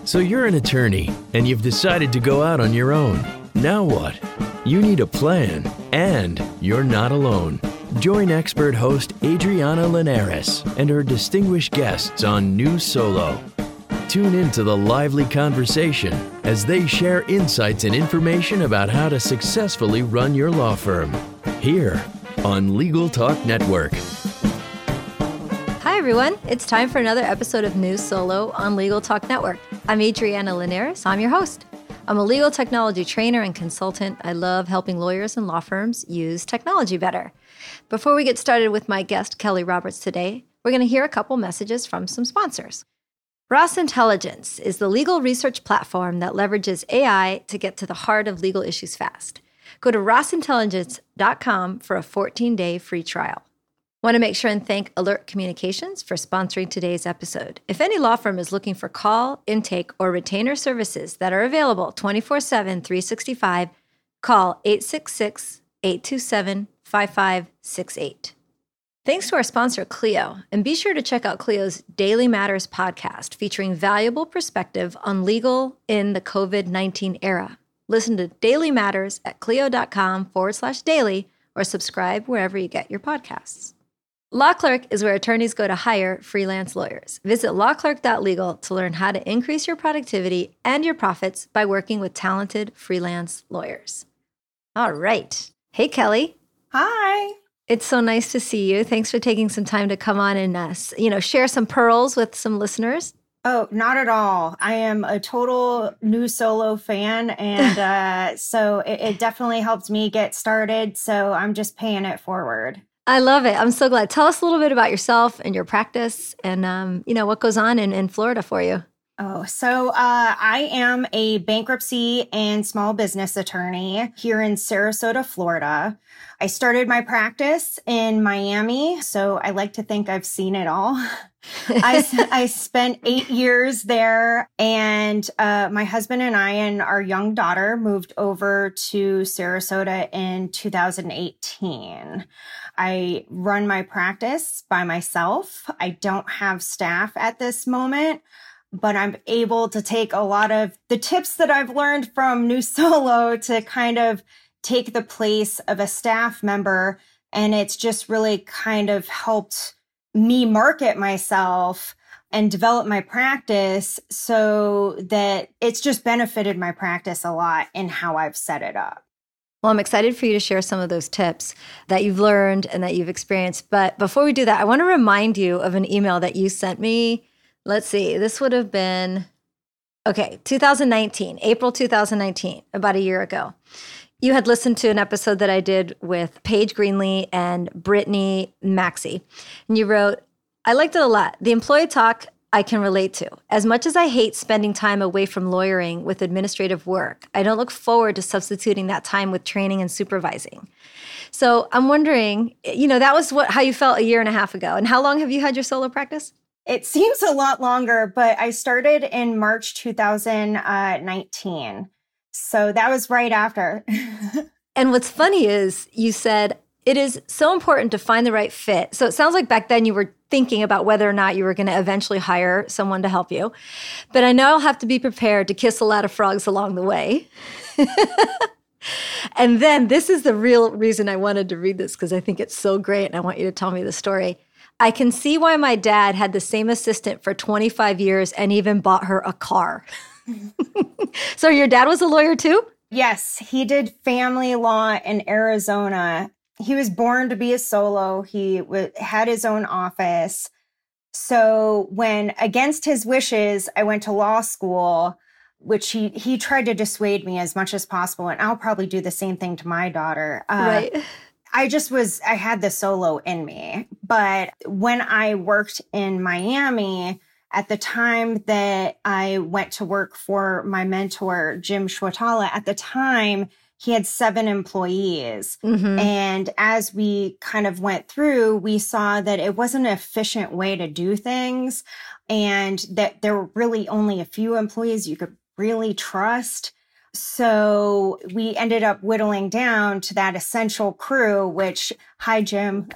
So you're an attorney, and you've decided to go out on your own. Now what? You need a plan, and you're not alone. Join expert host Adriana Linares and her distinguished guests on New Solo. Tune into the lively conversation as they share insights and information about how to successfully run your law firm. Here on Legal Talk Network. Hi, everyone. It's time for another episode of New Solo on Legal Talk Network. I'm Adriana Linares. I'm your host. I'm a legal technology trainer and consultant. I love helping lawyers and law firms use technology better. Before we get started with my guest, Kelly Roberts, today, we're going to hear a couple messages from some sponsors. Ross Intelligence is the legal research platform that leverages AI to get to the heart of legal issues fast. Go to rossintelligence.com for a 14-day free trial. Want to make sure and thank Alert Communications for sponsoring today's episode. If any law firm is looking for call, intake, or retainer services that are available 24/7, 365, call 866-827-5568. Thanks to our sponsor, Clio, and be sure to check out Clio's Daily Matters podcast featuring valuable perspective on legal in the COVID-19 era. Listen to Daily Matters at clio.com/daily or subscribe wherever you get your podcasts. Law Clerk is where attorneys go to hire freelance lawyers. Visit lawclerk.legal to learn how to increase your productivity and your profits by working with talented freelance lawyers. All right. Hey, Kelly. Hi. It's so nice to see you. Thanks for taking some time to come on and share some pearls with some listeners. Oh, not at all. I am a total New Solo fan, and so it definitely helped me get started. So I'm just paying it forward. I love it. I'm so glad. Tell us a little bit about yourself and your practice and, what goes on in Florida for you. Oh, so I am a bankruptcy and small business attorney here in Sarasota, Florida. I started my practice in Miami, so I like to think I've seen it all. I spent 8 years there, and my husband and I and our young daughter moved over to Sarasota in 2018. I run my practice by myself. I don't have staff at this moment, but I'm able to take a lot of the tips that I've learned from New Solo to kind of take the place of a staff member. And it's just really kind of helped me market myself and develop my practice so that it's just benefited my practice a lot in how I've set it up. Well, I'm excited for you to share some of those tips that you've learned and that you've experienced. But before we do that, I want to remind you of an email that you sent me. Let's see, this would have been, 2019, April 2019, about a year ago. You had listened to an episode that I did with Paige Greenlee and Brittany Maxey. And you wrote, I liked it a lot. The employee talk I can relate to. As much as I hate spending time away from lawyering with administrative work, I don't look forward to substituting that time with training and supervising. So I'm wondering, that was how you felt a year and a half ago. And how long have you had your solo practice? It seems a lot longer, but I started in March 2019. So that was right after. And what's funny is you said, it is so important to find the right fit. So it sounds like back then you were thinking about whether or not you were going to eventually hire someone to help you. But I know I'll have to be prepared to kiss a lot of frogs along the way. And then this is the real reason I wanted to read this, because I think it's so great and I want you to tell me the story. I can see why my dad had the same assistant for 25 years and even bought her a car. So your dad was a lawyer too? Yes, he did family law in Arizona. He was born to be a solo. He had his own office. So when, against his wishes, I went to law school, which he tried to dissuade me as much as possible. And I'll probably do the same thing to my daughter. Right. I had the solo in me. But when I worked in Miami, at the time that I went to work for my mentor, Jim Schwatala, at the time, he had 7 employees. Mm-hmm. And as we kind of went through, we saw that it wasn't an efficient way to do things and that there were really only a few employees you could really trust. So we ended up whittling down to that essential crew, which, hi, Jim.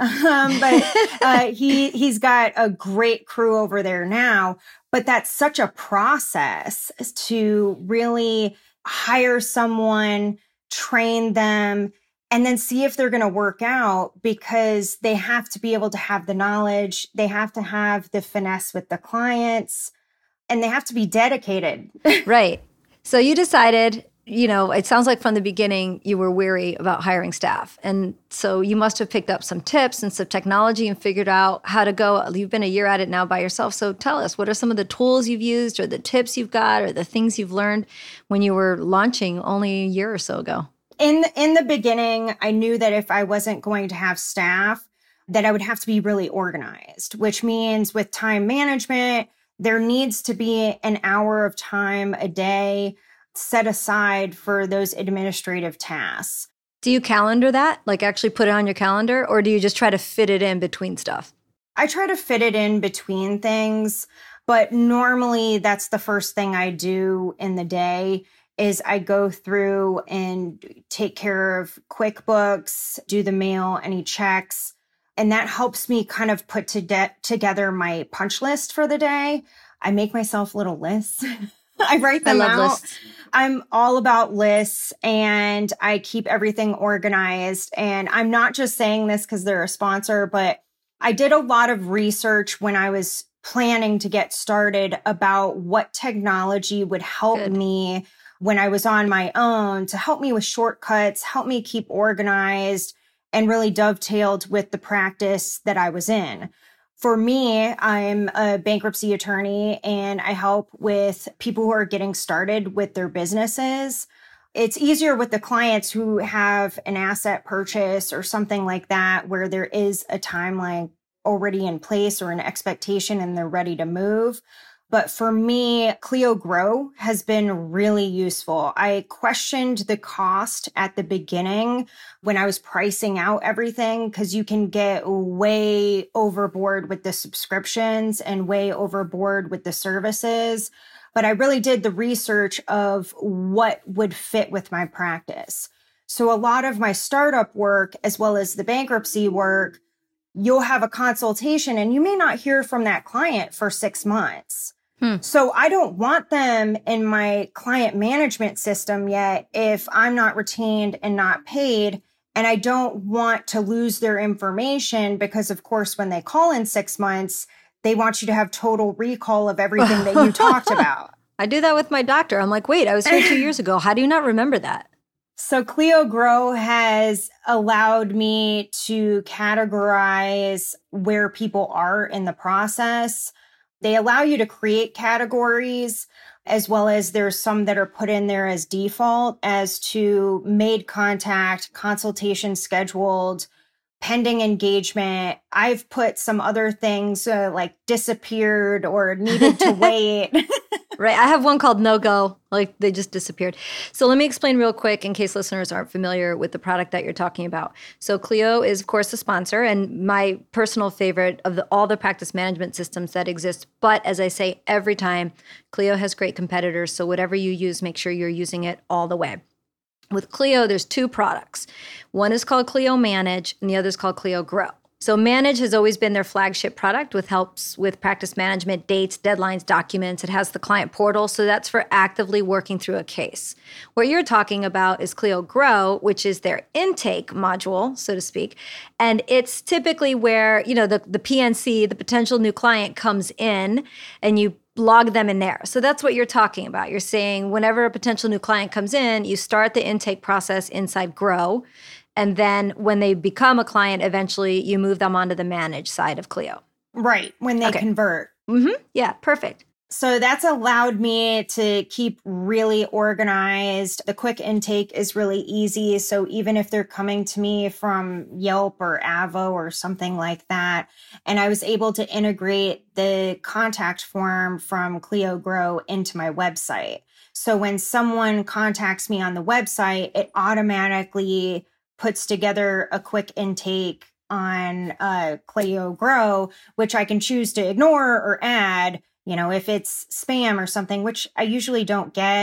He's got a great crew over there now. But that's such a process to really hire someone, train them, and then see if they're going to work out, because they have to be able to have the knowledge. They have to have the finesse with the clients, and they have to be dedicated. Right. So you decided, it sounds like from the beginning you were weary about hiring staff. And so you must have picked up some tips and some technology and figured out how to go. You've been a year at it now by yourself. So tell us, what are some of the tools you've used or the tips you've got or the things you've learned when you were launching only a year or so ago? In the beginning, I knew that if I wasn't going to have staff, that I would have to be really organized, which means with time management, there needs to be an hour of time a day set aside for those administrative tasks. Do you calendar that? Like actually put it on your calendar? Or do you just try to fit it in between stuff? I try to fit it in between things, but normally that's the first thing I do in the day is I go through and take care of QuickBooks, do the mail, any checks. And that helps me kind of put together my punch list for the day. I make myself little lists. I write them out. Lists. I'm all about lists, and I keep everything organized. And I'm not just saying this because they're a sponsor, but I did a lot of research when I was planning to get started about what technology would help me when I was on my own to help me with shortcuts, help me keep organized, and really dovetailed with the practice that I was in. For me, I'm a bankruptcy attorney, and I help with people who are getting started with their businesses. It's easier with the clients who have an asset purchase or something like that, where there is a timeline already in place or an expectation and they're ready to move. But for me, Clio Grow has been really useful. I questioned the cost at the beginning when I was pricing out everything, because you can get way overboard with the subscriptions and way overboard with the services. But I really did the research of what would fit with my practice. So a lot of my startup work, as well as the bankruptcy work, you'll have a consultation and you may not hear from that client for 6 months. So I don't want them in my client management system yet if I'm not retained and not paid. And I don't want to lose their information because, of course, when they call in 6 months, they want you to have total recall of everything that you talked about. I do that with my doctor. I'm like, wait, I was here 2 years ago. How do you not remember that? So Clio Grow has allowed me to categorize where people are in the process. They allow you to create categories, as well as there's some that are put in there as default as to made contact, consultation scheduled, pending engagement. I've put some other things like disappeared or needed to wait. Right. I have one called No Go, like they just disappeared. So let me explain real quick in case listeners aren't familiar with the product that you're talking about. So Clio is, of course, a sponsor and my personal favorite of all the practice management systems that exist. But as I say every time, Clio has great competitors. So whatever you use, make sure you're using it all the way. With Clio, there's 2 products. One is called Clio Manage and the other is called Clio Grow. So Manage has always been their flagship product with helps with practice management, dates, deadlines, documents. It has the client portal. So that's for actively working through a case. What you're talking about is Clio Grow, which is their intake module, so to speak. And it's typically where, the PNC, the potential new client, comes in and you log them in there. So that's what you're talking about. You're saying whenever a potential new client comes in, you start the intake process inside Grow. And then when they become a client, eventually you move them onto the Manage side of Clio. Right, when they convert. Yeah, perfect. So that's allowed me to keep really organized. The quick intake is really easy. So even if they're coming to me from Yelp or Avo or something like that, and I was able to integrate the contact form from Clio Grow into my website. So when someone contacts me on the website, it automatically puts together a quick intake on Clio Grow, which I can choose to ignore or add, if it's spam or something, which I usually don't get.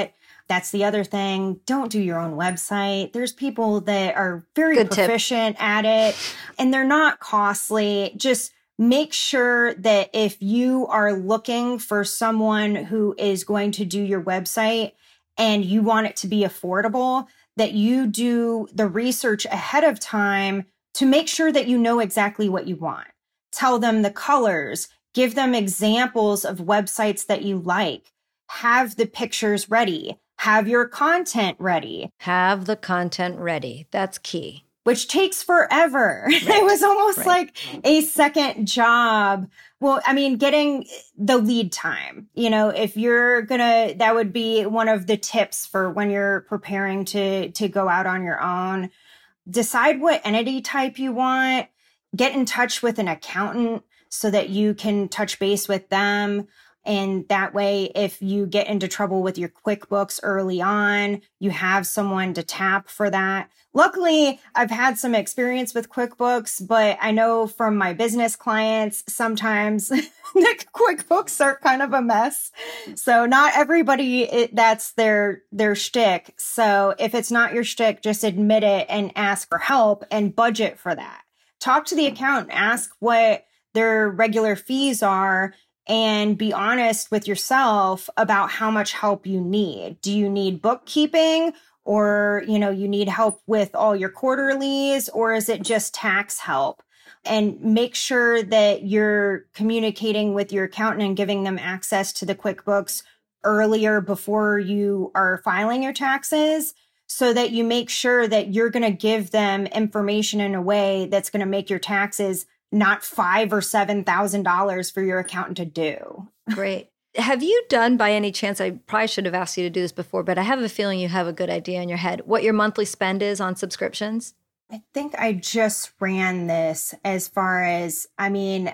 That's the other thing. Don't do your own website. There's people that are very Good proficient at it, and they're not costly. Just make sure that if you are looking for someone who is going to do your website and you want it to be affordable, that you do the research ahead of time to make sure that you know exactly what you want. Tell them the colors, give them examples of websites that you like, have the pictures ready, have your content ready. Have the content ready. That's key. Which takes forever. Right. It was almost like a second job. Well, I mean, getting the lead time, if you're that would be one of the tips for when you're preparing to go out on your own. Decide what entity type you want. Get in touch with an accountant so that you can touch base with them. And that way, if you get into trouble with your QuickBooks early on, you have someone to tap for that. Luckily, I've had some experience with QuickBooks, but I know from my business clients, sometimes the QuickBooks are kind of a mess. So not everybody, that's their shtick. So if it's not your shtick, just admit it and ask for help and budget for that. Talk to the accountant, ask what their regular fees are, and be honest with yourself about how much help you need. Do you need bookkeeping, or, you need help with all your quarterlies, or is it just tax help? And make sure that you're communicating with your accountant and giving them access to the QuickBooks earlier before you are filing your taxes, so that you make sure that you're going to give them information in a way that's going to make your taxes not $5,000 or $7,000 for your accountant to do. Great. Have you done, by any chance, I probably should have asked you to do this before, but I have a feeling you have a good idea in your head, what your monthly spend is on subscriptions? I think I just ran this as far as, Are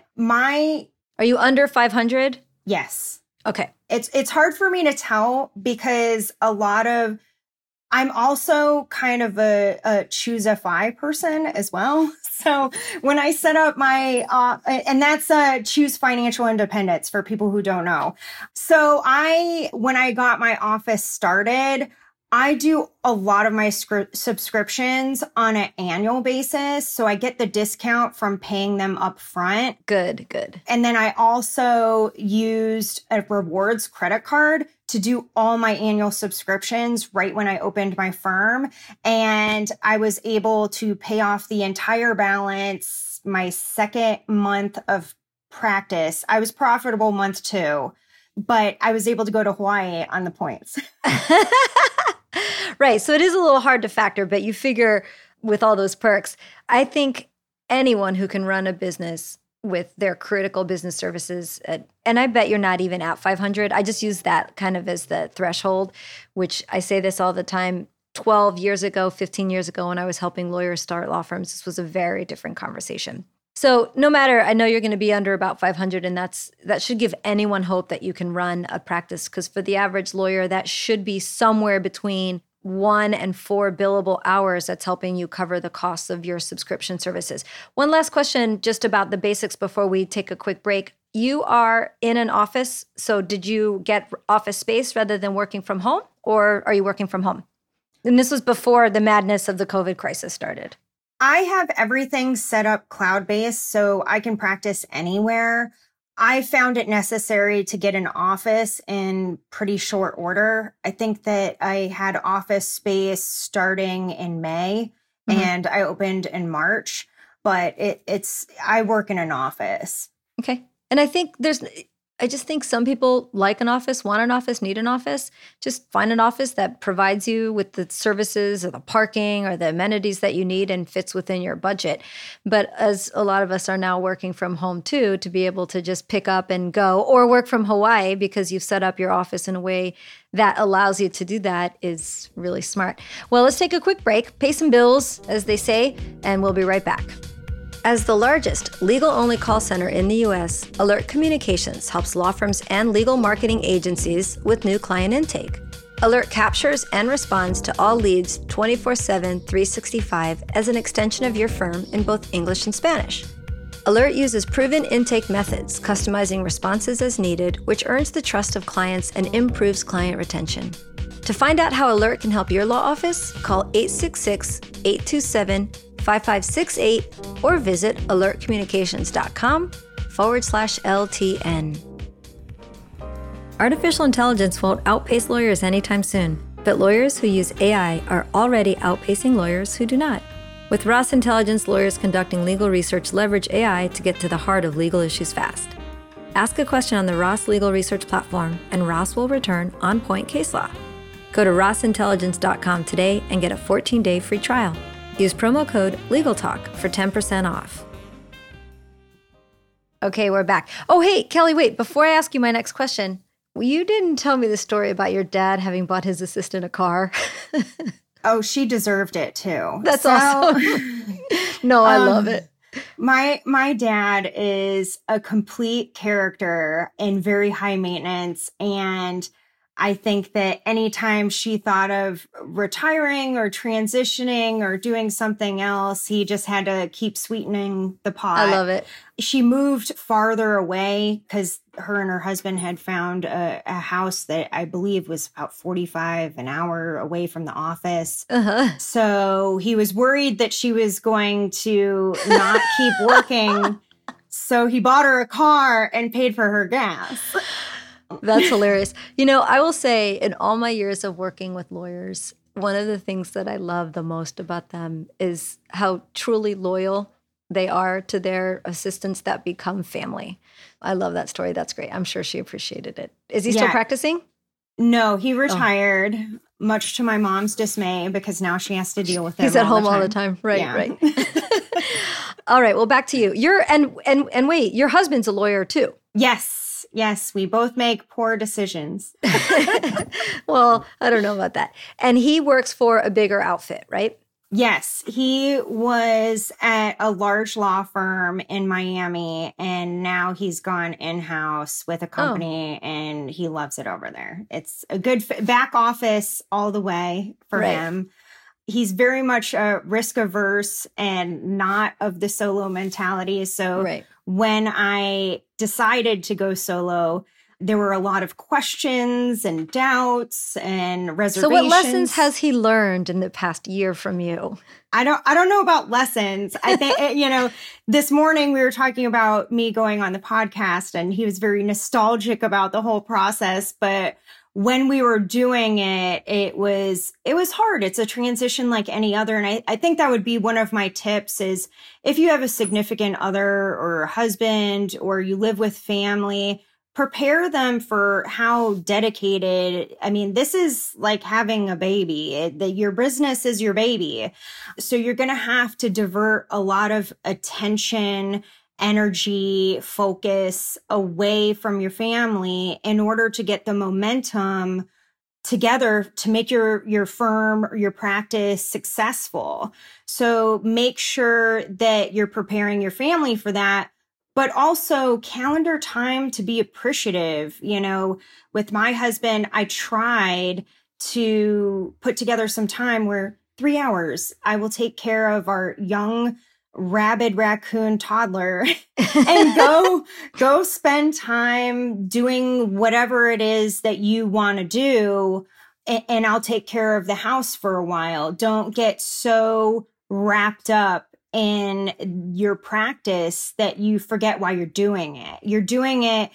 you under 500? Yes. Okay. It's hard for me to tell because I'm also kind of a choose FI person as well. So when I set up my, and that's choose financial independence for people who don't know. So when I got my office started, I do a lot of my subscriptions on an annual basis. So I get the discount from paying them up front. Good. And then I also used a rewards credit card to do all my annual subscriptions right when I opened my firm. And I was able to pay off the entire balance my second month of practice. I was profitable month 2, but I was able to go to Hawaii on the points. Right. So it is a little hard to factor, but you figure with all those perks, I think anyone who can run a business with their critical business services, and I bet you're not even at 500. I just use that kind of as the threshold, which I say this all the time. 12 years ago, 15 years ago, when I was helping lawyers start law firms, this was a very different conversation. So no matter, I know you're going to be under about 500, and that should give anyone hope that you can run a practice, because for the average lawyer, that should be somewhere between 1 and 4 billable hours that's helping you cover the costs of your subscription services. One last question just about the basics before we take a quick break. You are in an office, so did you get office space rather than working from home, or are you working from home? And this was before the madness of the COVID crisis started. I have everything set up cloud-based, so I can practice anywhere. I found it necessary to get an office in pretty short order. I think that I had office space starting in May, and I opened in March, but I work in an office. Okay. And I just think some people like an office, want an office, need an office. Just find an office that provides you with the services or the parking or the amenities that you need and fits within your budget. But as a lot of us are now working from home too, to be able to just pick up and go, or work from Hawaii because you've set up your office in a way that allows you to do that, is really smart. Well, let's take a quick break, pay some bills, as they say, and we'll be right back. As the largest legal-only call center in the U.S., Alert Communications helps law firms and legal marketing agencies with new client intake. Alert captures and responds to all leads 24/7, 365 as an extension of your firm in both English and Spanish. Alert uses proven intake methods, customizing responses as needed, which earns the trust of clients and improves client retention. To find out how Alert can help your law office, call 866-827-5568 or visit alertcommunications.com/LTN. Artificial intelligence won't outpace lawyers anytime soon, but lawyers who use AI are already outpacing lawyers who do not. With Ross Intelligence, lawyers conducting legal research leverage AI to get to the heart of legal issues fast. Ask a question on the Ross Legal Research platform, and Ross will return on-point case law. Go to rossintelligence.com today and get a 14-day free trial. Use promo code LegalTalk for 10% off. Okay, we're back. Oh, hey, Kelly, wait, before I ask you my next question, you didn't tell me the story about your dad having bought his assistant a car. Oh, she deserved it too. That's awesome. No, I love it. My dad is a complete character and very high maintenance. And I think that anytime she thought of retiring or transitioning or doing something else, he just had to keep sweetening the pot. I love it. She moved farther away because her and her husband had found a house that I believe was about 45 an hour away from the office. Uh-huh. So he was worried that she was going to not keep working. So he bought her a car and paid for her gas. That's hilarious. You know, I will say in all my years of working with lawyers, one of the things that I love the most about them is how truly loyal they are to their assistants that become family. I love that story. That's great. I'm sure she appreciated it. Is he still practicing? No, he retired, much to my mom's dismay, because now she has to deal with him. He's at home all the time. Right, right. All right. Well, back to you. And wait, your husband's a lawyer too. Yes, we both make poor decisions. Well, I don't know about that. And he works for a bigger outfit, right? Yes, he was at a large law firm in Miami, and now he's gone in-house with a company, and he loves it over there. It's a good back office all the way for him. He's very much risk averse and not of the solo mentality. So when I decided to go solo, there were a lot of questions and doubts and reservations. So what lessons has he learned in the past year from you? I don't know about lessons. I think, this morning we were talking about me going on the podcast, and he was very nostalgic about the whole process. But when we were doing it, it was hard. It's a transition like any other. And I think that would be one of my tips is if you have a significant other or a husband or you live with family, prepare them for how dedicated. I mean, this is like having a baby. Your business is your baby. So you're going to have to divert a lot of attention, energy, focus away from your family in order to get the momentum together to make your firm or your practice successful. So make sure that you're preparing your family for that, but also calendar time to be appreciative. With my husband, I tried to put together some time where 3 hours I will take care of our young rabid raccoon toddler and go spend time doing whatever it is that you want to do. And I'll take care of the house for a while. Don't get so wrapped up in your practice that you forget why you're doing it. You're doing it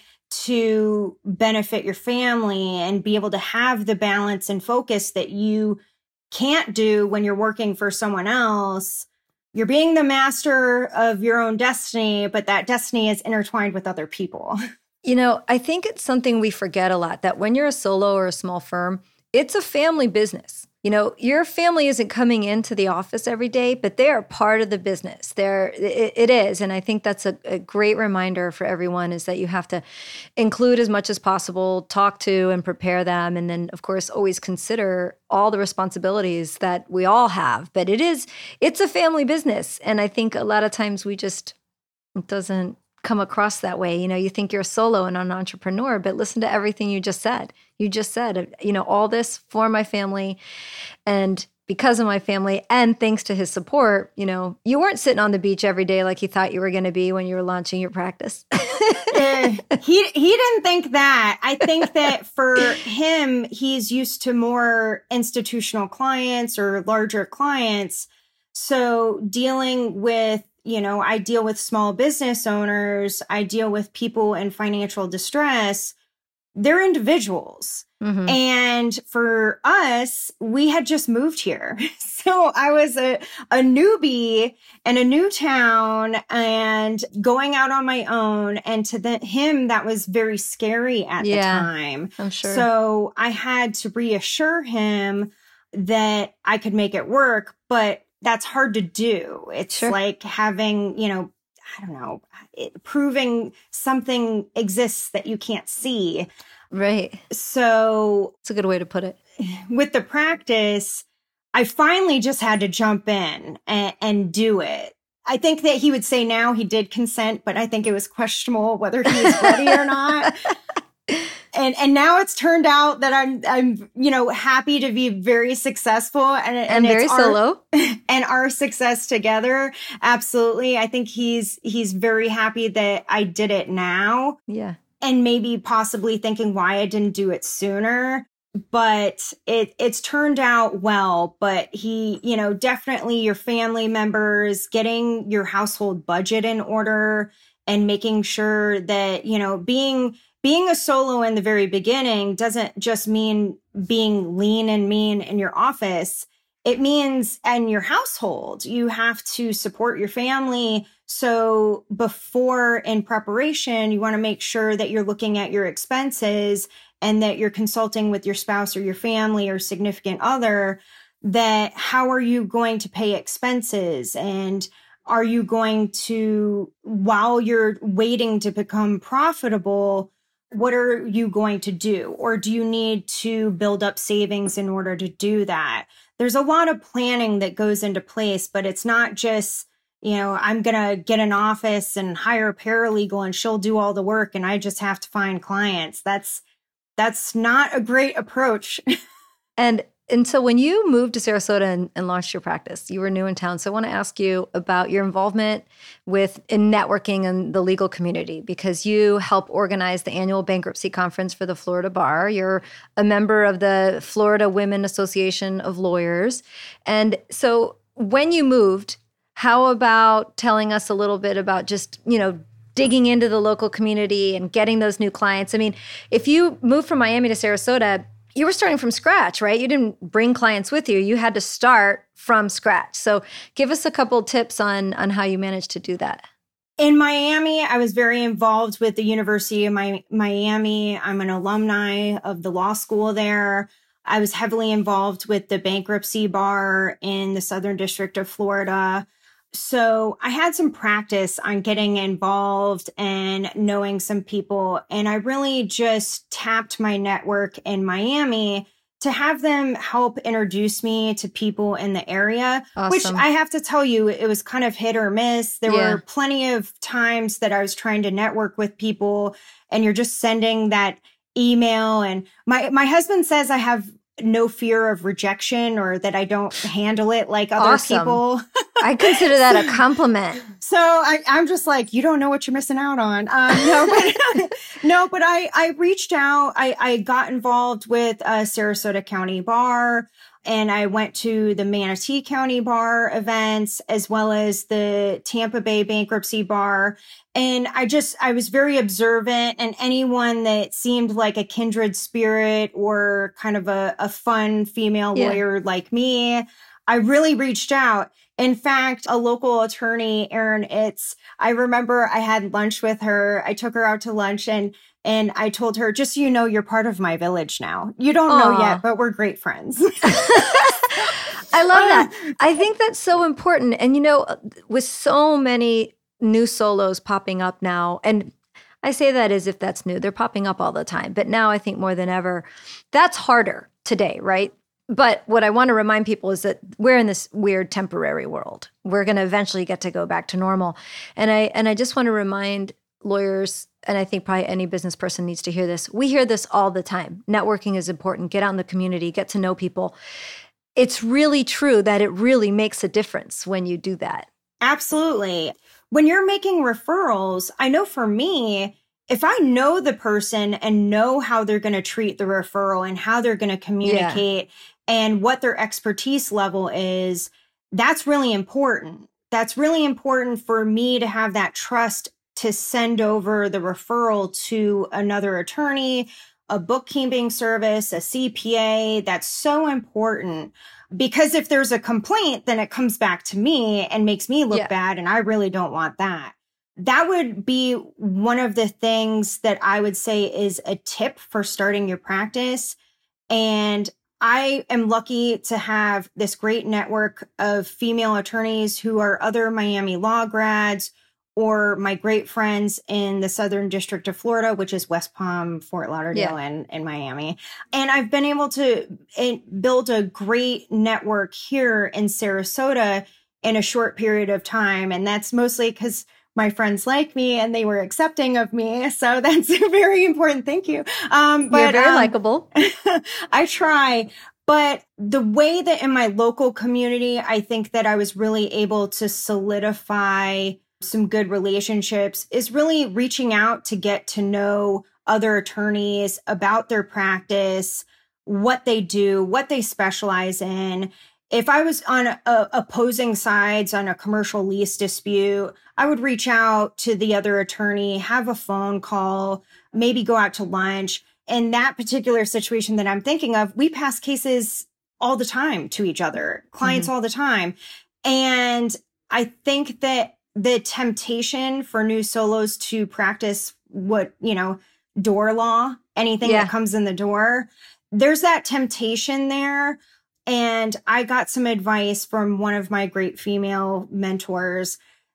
to benefit your family and be able to have the balance and focus that you can't do when you're working for someone else. You're being the master of your own destiny, but that destiny is intertwined with other people. I think it's something we forget a lot, that when you're a solo or a small firm, it's a family business. Your family isn't coming into the office every day, but they are part of the business. It is. And I think that's a great reminder for everyone is that you have to include as much as possible, talk to and prepare them. And then, of course, always consider all the responsibilities that we all have. But it's a family business. And I think a lot of times it doesn't come across that way. You think you're a solo and an entrepreneur, but listen to everything you just said. You just said, all this for my family. And because of my family and thanks to his support, you weren't sitting on the beach every day like you thought you were going to be when you were launching your practice. He didn't think that. I think that for him, he's used to more institutional clients or larger clients. So dealing with, I deal with small business owners, I deal with people in financial distress. They're individuals. Mm-hmm. And for us, we had just moved here. So I was a newbie in a new town and going out on my own. And to him, that was very scary at the time. I'm sure. So I had to reassure him that I could make it work, but that's hard to do. It's like having, proving something exists that you can't see. Right. So it's a good way to put it. With the practice, I finally just had to jump in and do it. I think that he would say now he did consent, but I think it was questionable whether he was ready or not. And now it's turned out that I'm happy to be very successful and very solo. And our success together. Absolutely. I think he's very happy that I did it now. Yeah. And maybe possibly thinking why I didn't do it sooner. But it's turned out well. But he, definitely your family members, getting your household budget in order and making sure that, being a solo in the very beginning doesn't just mean being lean and mean in your office. It means in your household, you have to support your family. So before in preparation, you want to make sure that you're looking at your expenses and that you're consulting with your spouse or your family or significant other, that how are you going to pay expenses? And are you going to, while you're waiting to become profitable, what are you going to do? Or do you need to build up savings in order to do that? There's a lot of planning that goes into place, but it's not just, I'm going to get an office and hire a paralegal and she'll do all the work and I just have to find clients. That's not a great approach. And so when you moved to Sarasota and launched your practice, you were new in town. So I want to ask you about your involvement in networking in the legal community, because you help organize the annual bankruptcy conference for the Florida Bar. You're a member of the Florida Women Association of Lawyers. And so when you moved, how about telling us a little bit about just, digging into the local community and getting those new clients? I mean, if you moved from Miami to Sarasota, you were starting from scratch, right? You didn't bring clients with you. You had to start from scratch. So give us a couple tips on how you managed to do that. In Miami, I was very involved with the University of Miami. I'm an alumni of the law school there. I was heavily involved with the bankruptcy bar in the Southern District of Florida. So I had some practice on getting involved and knowing some people. And I really just tapped my network in Miami to have them help introduce me to people in the area, awesome. Which I have to tell you, it was kind of hit or miss. There were plenty of times that I was trying to network with people and you're just sending that email. And my husband says I have no fear of rejection or that I don't handle it like other awesome. people. I consider that a compliment. So I'm just like, you don't know what you're missing out on. But I reached out. I got involved with Sarasota County Bar, and I went to the Manatee County Bar events as well as the Tampa Bay Bankruptcy Bar. And I was very observant, and anyone that seemed like a kindred spirit or kind of a fun female lawyer like me, I really reached out. In fact, a local attorney, Erin Itz, I remember I had lunch with her. I took her out to lunch and I told her, just so you know, you're part of my village now. You don't know yet, but we're great friends. I love that. I think that's so important. And, with so many new solos popping up now, and I say that as if that's new. They're popping up all the time. But now I think more than ever, that's harder today, right? But what I want to remind people is that we're in this weird temporary world. We're going to eventually get to go back to normal. And I just want to remind lawyers, and I think probably any business person needs to hear this. We hear this all the time. Networking is important. Get out in the community, get to know people. it's really true that it really makes a difference when you do that. Absolutely. When you're making referrals, I know for me, if I know the person and know how they're going to treat the referral and how they're going to communicate and what their expertise level is, that's really important. That's really important for me to have that trust to send over the referral to another attorney, a bookkeeping service, a CPA. That's so important. Because if there's a complaint, then it comes back to me and makes me look bad, and I really don't want that. That would be one of the things that I would say is a tip for starting your practice. And I am lucky to have this great network of female attorneys who are other Miami law grads or my great friends in the Southern District of Florida, which is West Palm, Fort Lauderdale, and Miami. And I've been able to build a great network here in Sarasota in a short period of time. And that's mostly because my friends like me and they were accepting of me. So that's a very important. Thank you. But you're very likable. I try. But the way that in my local community, I think that I was really able to solidify some good relationships is really reaching out to get to know other attorneys about their practice, what they do, what they specialize in. If I was on opposing sides on a commercial lease dispute, I would reach out to the other attorney, have a phone call, maybe go out to lunch. In that particular situation that I'm thinking of, we pass cases all the time to each other, clients all the time. And I think that the temptation for new solos to practice door law, anything that comes in the door, there's that temptation there. And I got some advice from one of my great female mentors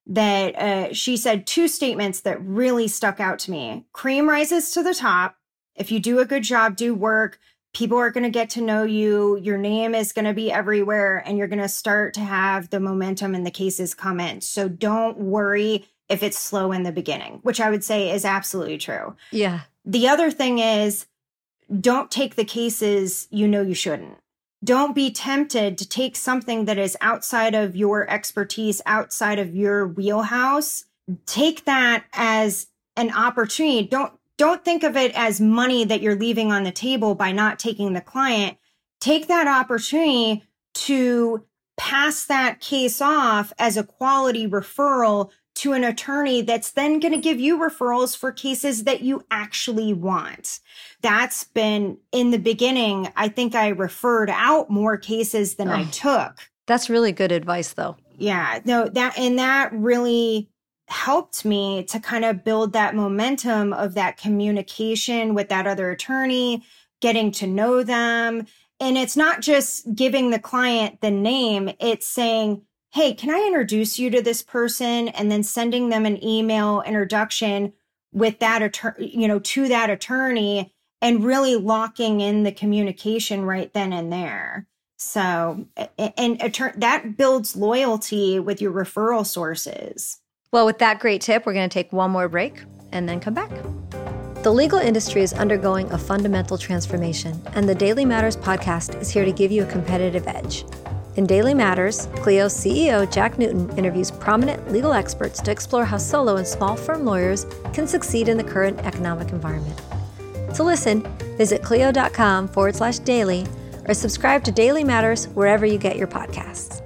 that she said two statements that really stuck out to me. Cream rises to the top. If you do a good job, do work, people are going to get to know you. Your name is going to be everywhere and you're going to start to have the momentum and the cases come in. So don't worry if it's slow in the beginning, which I would say is absolutely true. Yeah. The other thing is don't take the cases you shouldn't. Don't be tempted to take something that is outside of your expertise, outside of your wheelhouse. Take that as an opportunity. Don't think of it as money that you're leaving on the table by not taking the client. Take that opportunity to pass that case off as a quality referral to an attorney that's then going to give you referrals for cases that you actually want. That's been in the beginning. I think I referred out more cases than I took. That's really good advice, though. Yeah, no, that really helped me to kind of build that momentum of that communication with that other attorney, getting to know them. And it's not just giving the client the name, it's saying, hey, can I introduce you to this person? And then sending them an email introduction with that attorney, to that attorney, and really locking in the communication right then and there. So, that builds loyalty with your referral sources. Well, with that great tip, we're going to take one more break and then come back. The legal industry is undergoing a fundamental transformation, and the Daily Matters podcast is here to give you a competitive edge. In Daily Matters, Clio CEO Jack Newton interviews prominent legal experts to explore how solo and small firm lawyers can succeed in the current economic environment. To listen, visit clio.com/daily or subscribe to Daily Matters wherever you get your podcasts.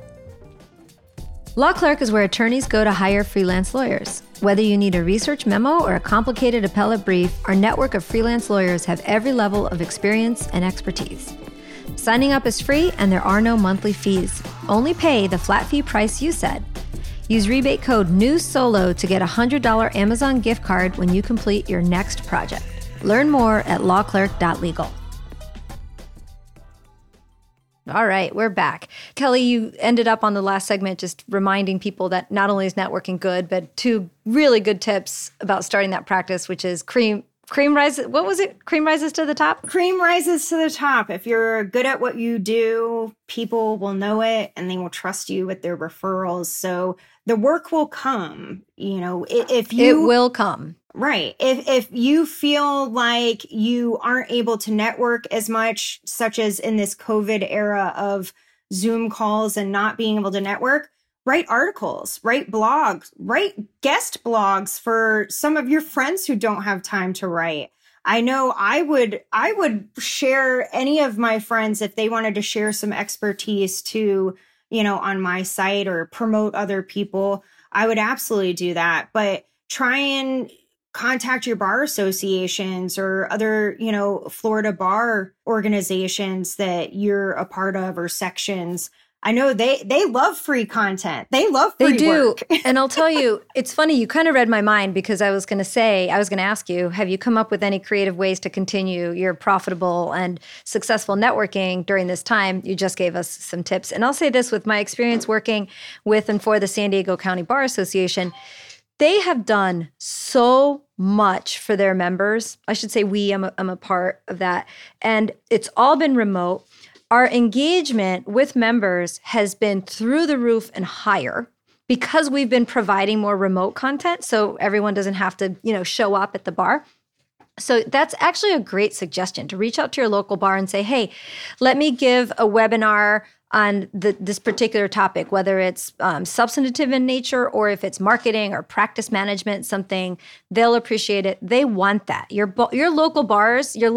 Law Clerk is where attorneys go to hire freelance lawyers. Whether you need a research memo or a complicated appellate brief, our network of freelance lawyers have every level of experience and expertise. Signing up is free and there are no monthly fees. Only pay the flat fee price you set. Use rebate code NEWSOLO to get a $100 Amazon gift card when you complete your next project. Learn more at lawclerk.legal. All right, we're back. Kelly, you ended up on the last segment just reminding people that not only is networking good, but two really good tips about starting that practice, which is cream rises. What was it? Cream rises to the top? Cream rises to the top. If you're good at what you do, people will know it and they will trust you with their referrals. So the work will come, if you... It will come. Right. If you feel like you aren't able to network as much, such as in this COVID era of Zoom calls and not being able to network, write articles, write blogs, write guest blogs for some of your friends who don't have time to write. I know I would share any of my friends if they wanted to share some expertise to, on my site or promote other people. I would absolutely do that. But try and contact your bar associations or other, Florida bar organizations that you're a part of or sections. I know they love free content. They love free work. They do. And I'll tell you, it's funny, you kind of read my mind because I was going to ask you, have you come up with any creative ways to continue your profitable and successful networking during this time? You just gave us some tips. And I'll say this, with my experience working with and for the San Diego County Bar Association, they have done so much for their members. I should say I'm a part of that. And it's all been remote. Our engagement with members has been through the roof and higher because we've been providing more remote content. So everyone doesn't have to, show up at the bar. So that's actually a great suggestion, to reach out to your local bar and say, hey, let me give a webinar on this particular topic, whether it's substantive in nature or if it's marketing or practice management, something, they'll appreciate it. They want that. Your local bars, your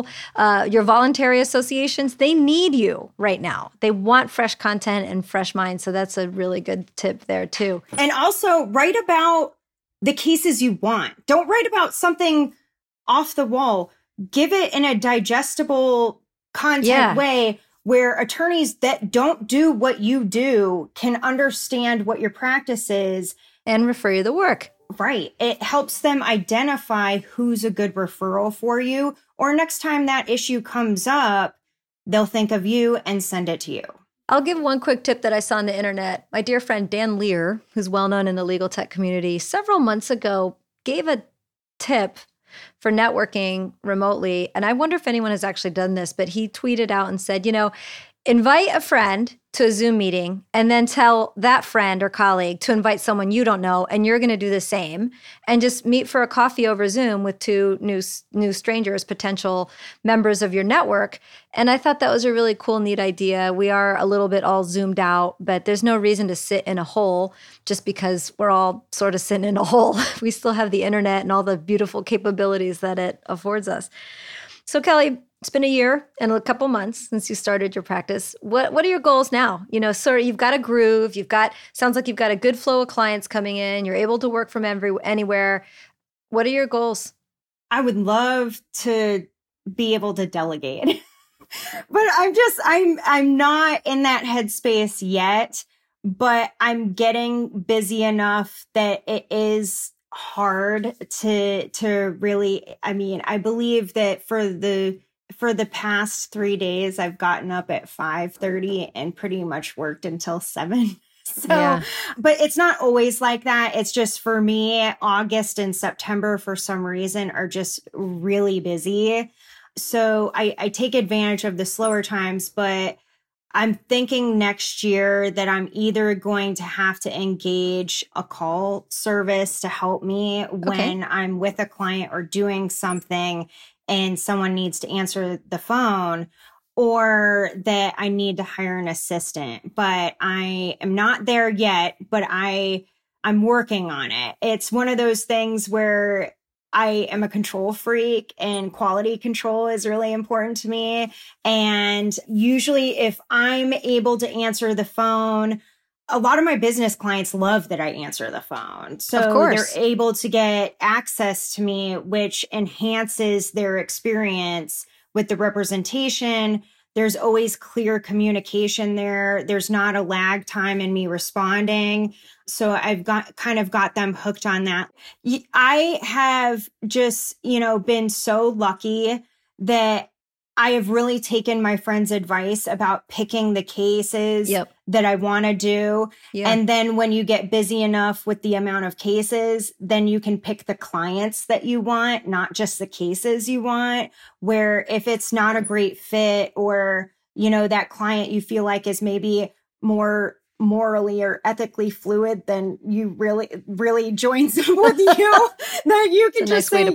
voluntary associations, they need you right now. They want fresh content and fresh minds. So that's a really good tip there too. And also write about the cases you want. Don't write about something off the wall. Give it in a digestible content way, where attorneys that don't do what you do can understand what your practice is. And refer you the work. Right. It helps them identify who's a good referral for you. Or next time that issue comes up, they'll think of you and send it to you. I'll give one quick tip that I saw on the internet. My dear friend Dan Lear, who's well known in the legal tech community, several months ago gave a tip for networking remotely. And I wonder if anyone has actually done this, but he tweeted out and said, invite a friend to a Zoom meeting and then tell that friend or colleague to invite someone you don't know, and you're going to do the same, and just meet for a coffee over Zoom with two new strangers, potential members of your network. And I thought that was a really cool, neat idea. We are a little bit all zoomed out, but there's no reason to sit in a hole just because we're all sort of sitting in a hole. We still have the internet and all the beautiful capabilities that it affords us. So Kelly, it's been a year and a couple months since you started your practice. What are your goals now? You've got a groove. Sounds like you've got a good flow of clients coming in. You're able to work from anywhere. What are your goals? I would love to be able to delegate, but I'm not in that headspace yet, but I'm getting busy enough that it is hard to really, I believe that for the past 3 days, I've gotten up at 5:30 and pretty much worked until 7. So, But it's not always like that. It's just, for me, August and September, for some reason, are just really busy. So I take advantage of the slower times, but I'm thinking next year that I'm either going to have to engage a call service to help me when I'm with a client or doing something and someone needs to answer the phone, or that I need to hire an assistant. But I am not there yet, but I'm working on it. It's one of those things where I am a control freak, and quality control is really important to me. And usually if I'm able to answer the phone, a lot of my business clients love that I answer the phone. So they're able to get access to me, which enhances their experience with the representation. There's always clear communication there. There's not a lag time in me responding. So I've got them hooked on that. I have just, been so lucky that I have really taken my friend's advice about picking the cases that I want to do. And then when you get busy enough with the amount of cases, then you can pick the clients that you want, not just the cases you want. Where if it's not a great fit, or, that client you feel like is maybe more morally or ethically fluid, then you really join someone with you that you can just say,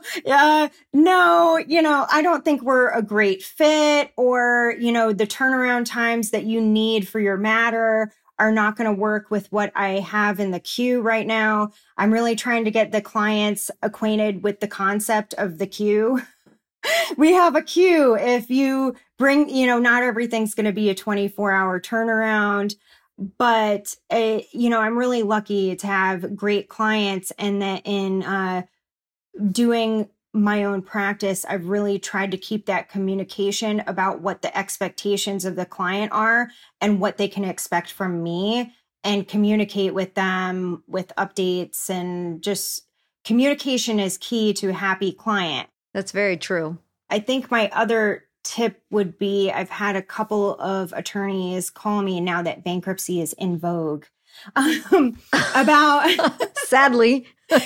no, I don't think we're a great fit, or, the turnaround times that you need for your matter are not going to work with what I have in the queue right now. I'm really trying to get the clients acquainted with the concept of the queue. We have a queue. If you bring, not everything's going to be a 24-hour turnaround. But, I'm really lucky to have great clients, and that in doing my own practice, I've really tried to keep that communication about what the expectations of the client are and what they can expect from me, and communicate with them with updates. And just communication is key to a happy client. That's very true. I think my other tip would be, I've had a couple of attorneys call me now that bankruptcy is in vogue about sadly.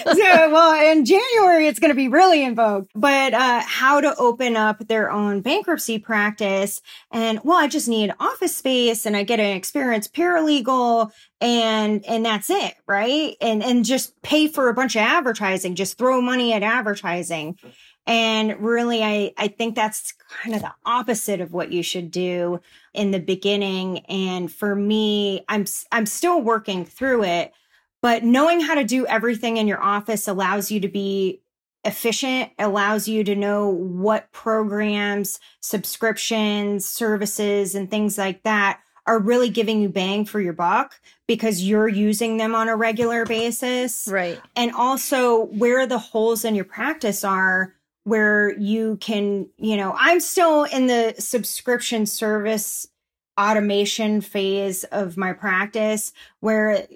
Well, in January, it's going to be really in vogue, but how to open up their own bankruptcy practice. And I just need office space, and I get an experienced paralegal, and that's it, right? And just pay for a bunch of advertising, just throw money at advertising. And really, I think that's kind of the opposite of what you should do in the beginning. And for me, I'm still working through it, but knowing how to do everything in your office allows you to be efficient, allows you to know what programs, subscriptions, services, and things like that are really giving you bang for your buck because you're using them on a regular basis. Right. And also where the holes in your practice are, where you can, I'm still in the subscription service automation phase of my practice where,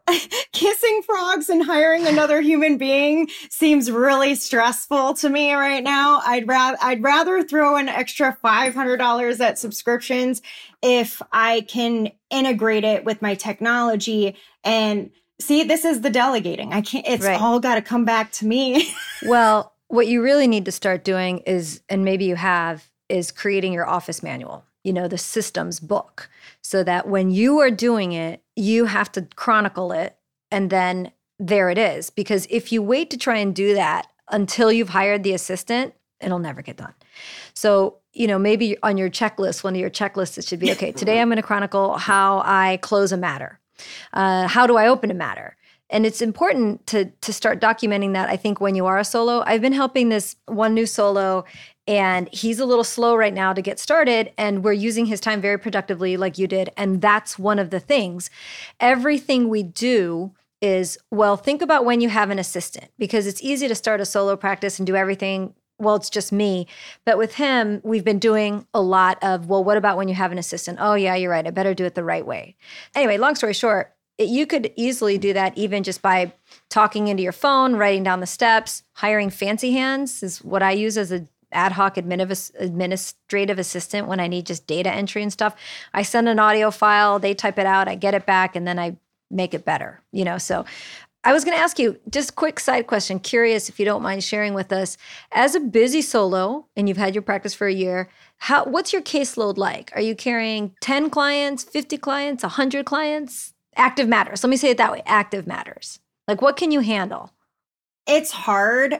kissing frogs and hiring another human being seems really stressful to me right now. I'd rather throw an extra $500 at subscriptions if I can integrate it with my technology. And see, this is the delegating. It's right. All got to come back to me. Well, what you really need to start doing is, and maybe you have, is creating your office manual, the systems book, so that when you are doing it, you have to chronicle it, and then there it is. Because if you wait to try and do that until you've hired the assistant, it'll never get done. So, maybe on your checklist, one of your checklists, it should be, okay, today I'm going to chronicle how I close a matter. How do I open a matter? And it's important to start documenting that, I think, when you are a solo. I've been helping this one new solo, and he's a little slow right now to get started, and we're using his time very productively like you did. And that's one of the things. Everything we do is, think about when you have an assistant, because it's easy to start a solo practice and do everything. It's just me. But with him, we've been doing a lot of, what about when you have an assistant? Oh, yeah, you're right. I better do it the right way. Anyway, long story short, you could easily do that even just by talking into your phone, writing down the steps. Hiring fancy hands is what I use as an ad hoc administrative assistant when I need just data entry and stuff. I send an audio file, they type it out, I get it back, and then I make it better. So I was going to ask you, just quick side question, curious if you don't mind sharing with us, as a busy solo, and you've had your practice for a year, what's your caseload like? Are you carrying 10 clients, 50 clients, 100 clients? Active matters. Let me say it that way. Active matters. Like, what can you handle? It's hard.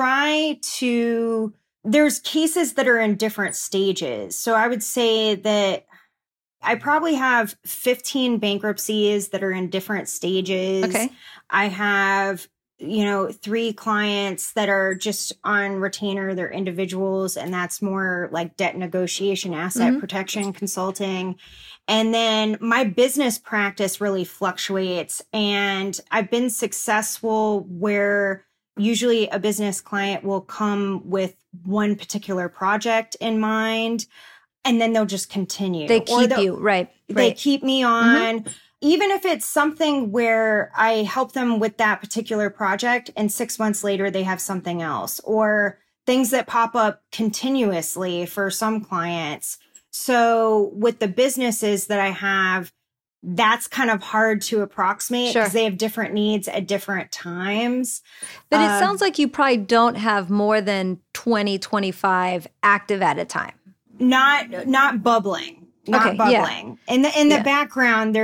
There's cases that are in different stages. So I would say that I probably have 15 bankruptcies that are in different stages. Okay. I have, 3 clients that are just on retainer. They're individuals, and that's more like debt negotiation, asset protection consulting. And then my business practice really fluctuates, and I've been successful where usually a business client will come with one particular project in mind, and then they'll just continue. They keep you, right. They keep me on. Even if it's something where I help them with that particular project and 6 months later they have something else, or things that pop up continuously for some clients. So with the businesses that I have, that's kind of hard to approximate because they have different needs at different times. But it sounds like you probably don't have more than 20, 25 active at a time. Not bubbling. Not bubbling. Yeah. In the background, there's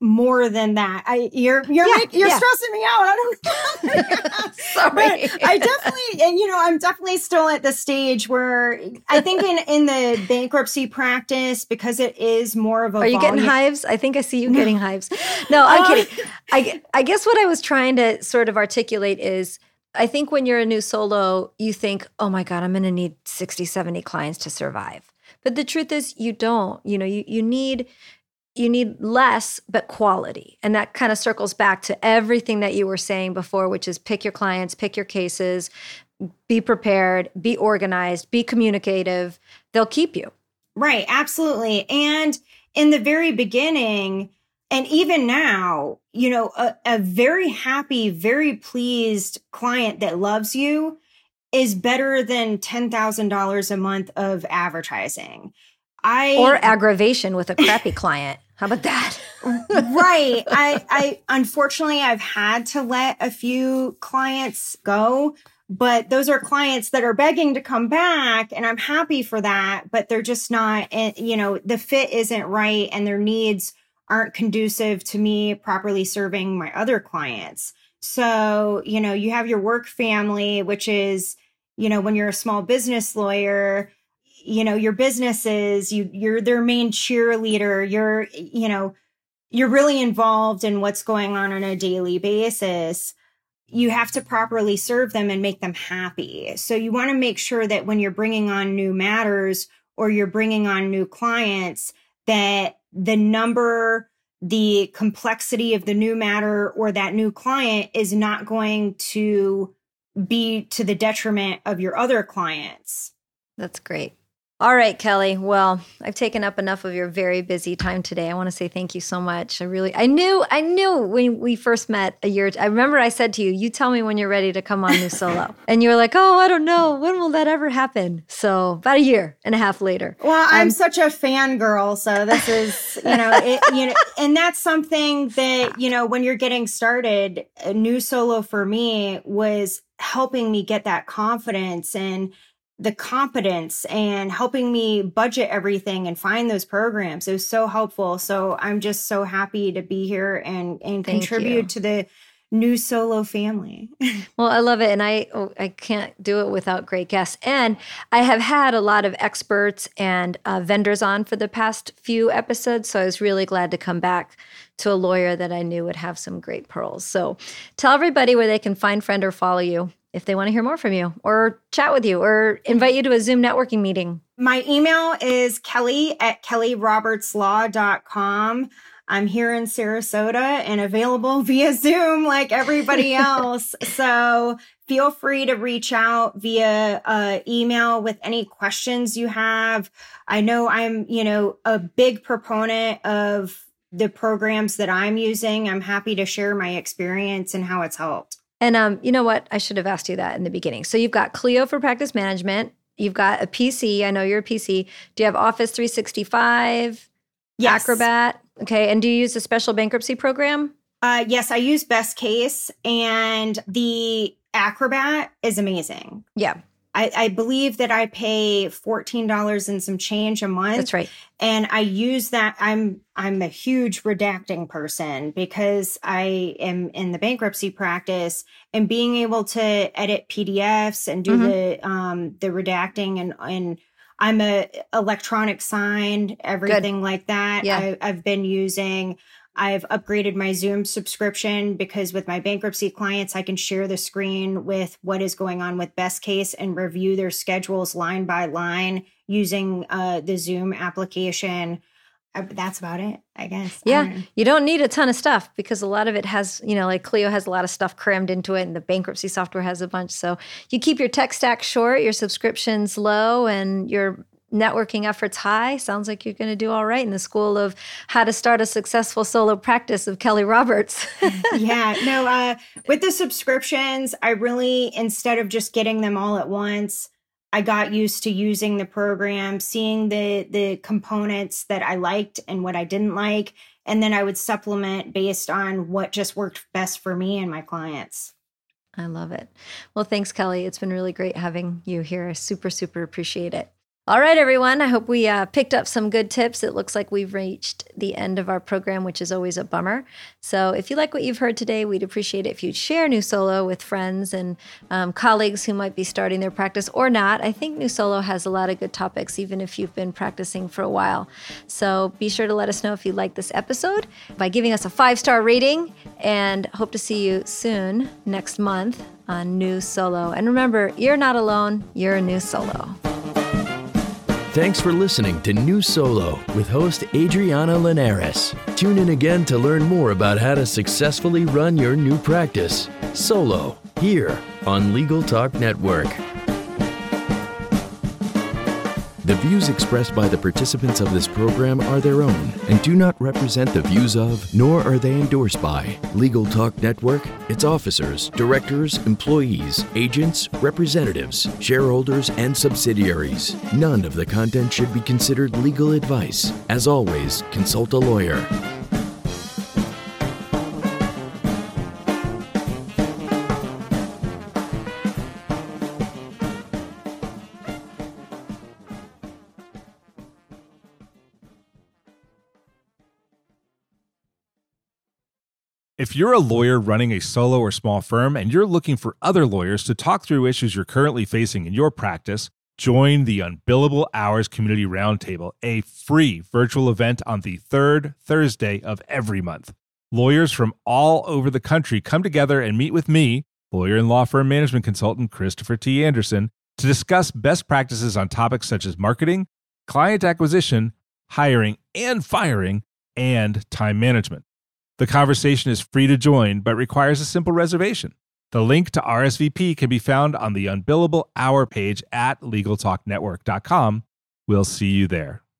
more than that. You're stressing me out. I don't know. Sorry. But I definitely, and I'm definitely still at the stage where I think in the bankruptcy practice, because it is more of a Are you getting hives? I think I see you getting hives. No, I'm kidding. I guess what I was trying to sort of articulate is, I think when you're a new solo, you think, oh my God, I'm going to need 60, 70 clients to survive. But the truth is you don't. You need less, but quality. And that kind of circles back to everything that you were saying before, which is pick your clients, pick your cases, be prepared, be organized, be communicative. They'll keep you. Right. Absolutely. And in the very beginning, and even now, a very happy, very pleased client that loves you is better than $10,000 a month of advertising. Or aggravation with a crappy client. How about that? Right. I unfortunately, I've had to let a few clients go, but those are clients that are begging to come back, and I'm happy for that, but they're just not, the fit isn't right, and their needs aren't conducive to me properly serving my other clients. So, you have your work family, which is, when you're a small business lawyer, your businesses, you're their main cheerleader. You're really involved in what's going on a daily basis. You have to properly serve them and make them happy. So you want to make sure that when you're bringing on new matters or you're bringing on new clients, that the complexity of the new matter or that new client is not going to be to the detriment of your other clients. That's great. All right, Kelly. Well, I've taken up enough of your very busy time today. I want to say thank you so much. I knew when we first met I remember I said to you, you tell me when you're ready to come on New Solo. And you were like, oh, I don't know. When will that ever happen? So about a year and a half later. Well, I'm such a fangirl. So this is, and that's something that, when you're getting started, a New Solo for me was helping me get that confidence and the competence and helping me budget everything and find those programs. It was so helpful. So I'm just so happy to be here and contribute to the New Solo family. Well, I love it. And I can't do it without great guests. And I have had a lot of experts and vendors on for the past few episodes. So I was really glad to come back to a lawyer that I knew would have some great pearls. So tell everybody where they can find, friend, or follow you if they want to hear more from you or chat with you or invite you to a Zoom networking meeting. My email is kelly@kellyrobertslaw.com. I'm here in Sarasota and available via Zoom like everybody else. So feel free to reach out via email with any questions you have. I know I'm, a big proponent of the programs that I'm using. I'm happy to share my experience and how it's helped. And you know what? I should have asked you that in the beginning. So you've got Clio for practice management. You've got a PC. I know you're a PC. Do you have Office 365? Yes. Acrobat? Okay. And do you use a special bankruptcy program? Yes, I use Best Case, and the Acrobat is amazing. Yeah. I believe that I pay $14 and some change a month. That's right. And I use that. I'm a huge redacting person because I am in the bankruptcy practice, and being able to edit PDFs and do the redacting and I'm a electronic sign, everything like that. Yeah. I've been using. I've upgraded my Zoom subscription because with my bankruptcy clients, I can share the screen with what is going on with Best Case and review their schedules line by line using the Zoom application. That's about it, I guess. Yeah. You don't need a ton of stuff because a lot of it has, like Clio has a lot of stuff crammed into it and the bankruptcy software has a bunch. So you keep your tech stack short, your subscriptions low, and your networking efforts high. Sounds like you're going to do all right in the school of how to start a successful solo practice of Kelly Roberts. Yeah, no, with the subscriptions, I really, instead of just getting them all at once, I got used to using the program, seeing the components that I liked and what I didn't like. And then I would supplement based on what just worked best for me and my clients. I love it. Well, thanks, Kelly. It's been really great having you here. I super, super appreciate it. All right, everyone. I hope we picked up some good tips. It looks like we've reached the end of our program, which is always a bummer. So if you like what you've heard today, we'd appreciate it if you'd share New Solo with friends and colleagues who might be starting their practice or not. I think New Solo has a lot of good topics, even if you've been practicing for a while. So be sure to let us know if you like this episode by giving us a 5-star rating, and hope to see you soon next month on New Solo. And remember, you're not alone. You're a New Solo. Thanks for listening to New Solo with host Adriana Linares. Tune in again to learn more about how to successfully run your new practice solo here on Legal Talk Network. The views expressed by the participants of this program are their own and do not represent the views of, nor are they endorsed by, Legal Talk Network, its officers, directors, employees, agents, representatives, shareholders, and subsidiaries. None of the content should be considered legal advice. As always, consult a lawyer. If you're a lawyer running a solo or small firm and you're looking for other lawyers to talk through issues you're currently facing in your practice, join the Unbillable Hours Community Roundtable, a free virtual event on the third Thursday of every month. Lawyers from all over the country come together and meet with me, lawyer and law firm management consultant Christopher T. Anderson, to discuss best practices on topics such as marketing, client acquisition, hiring and firing, and time management. The conversation is free to join, but requires a simple reservation. The link to RSVP can be found on the Unbillable Hour page at LegalTalkNetwork.com. We'll see you there.